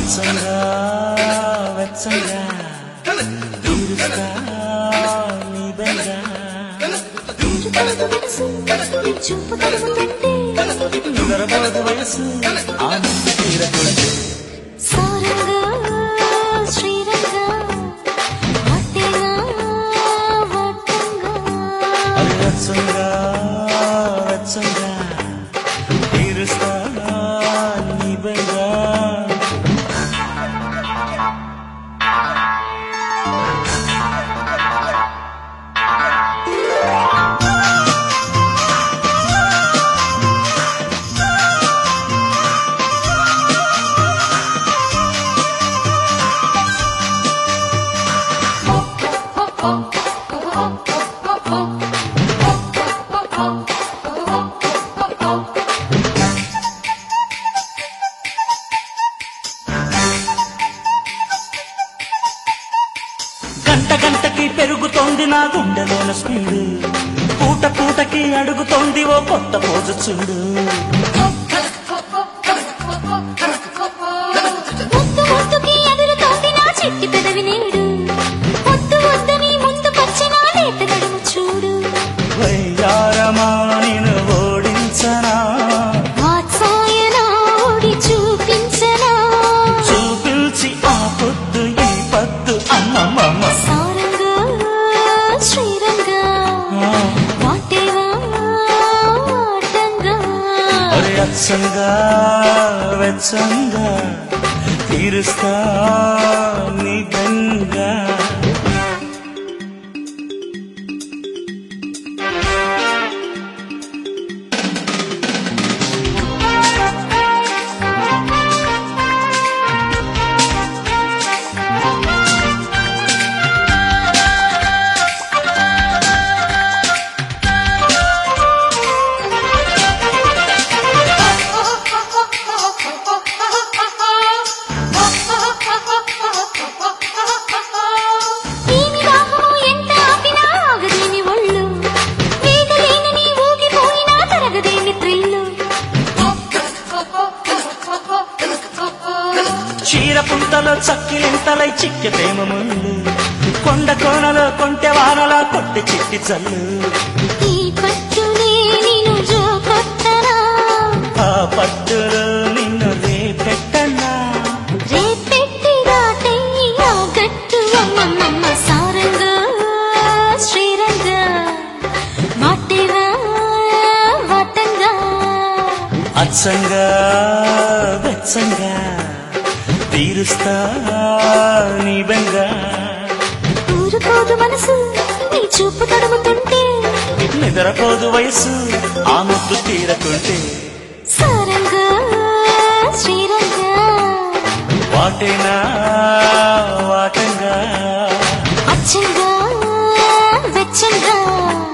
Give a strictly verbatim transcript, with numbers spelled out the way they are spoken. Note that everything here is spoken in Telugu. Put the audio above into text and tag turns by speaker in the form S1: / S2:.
S1: అచ్చంగా వెచ్చంగా తీరుస్తా నీ బెంగా నిద్రపోదు వయసు ఆనంద తీరకుంటే
S2: సారంగా శ్రీరంగా వట్టేగా వట్టంగా
S1: అది వెచ్చంగా వెచ్చంగా తీరుస్తా నీ బెంగా గంట గంటకి పెరుగుతోంది నా గుండెలోన స్పీడు పూట పూటకి అడుగుతోంది ఓ కొత్త పోజు చూడు
S2: ముద్దు ముద్దుకి ఎదురుతోంది నా చిట్టి పెదవి నేడు వద్దు వద్దని ముందు పచ్చినా లేత నడుము చూడు
S1: వయ్యారమా నిన్ను ఓడించనా
S2: వాత్సాయనా ఓడి చూపించనా
S1: చూపించి ఆ పొద్దు ఈ పద్దు అమ్మమ్మ
S2: సారంగా శ్రీరంగా వాటేగా వాటంగా
S1: అరే అచ్చంగా వెచ్చంగా తీరుస్తా నీ బెంగా
S2: ఏమి రాహము ఎంత ఆపినా ఆగదేమి ఒళ్ళు వేగలేనని ఊగిపోయినా తరగదేమి త్రిల్లు
S1: చీర పుంతలో చక్కిలింతలై చిక్కెతేమ ముళ్ళు కొండ కోనలో కొంటె వానలా కొట్టి చిట్టి చల్లు
S2: ఈ పట్టునే నిన్ను జో కొట్టనా
S1: ఆ పట్టులో నిన్ను రేపెట్టన్నా
S2: రేపెట్టి దాటయ్యి ఆ గట్టు అమ్మమ్మ సారంగా శ్రీరంగా వాటేగా వాటంగా
S1: అచ్చంగా వెచ్చంగా తీరుస్తా నీ బెంగా
S2: ఊరుకోదు మనసు నీ చూపు తడుముతుంటే
S1: నిద్రపోదు వయసు ఆ ముద్దు తీరకుంటే
S2: సారంగా శ్రీరంగా
S1: వాటేనా వాటంగా
S2: అచ్చంగా వెచ్చంగా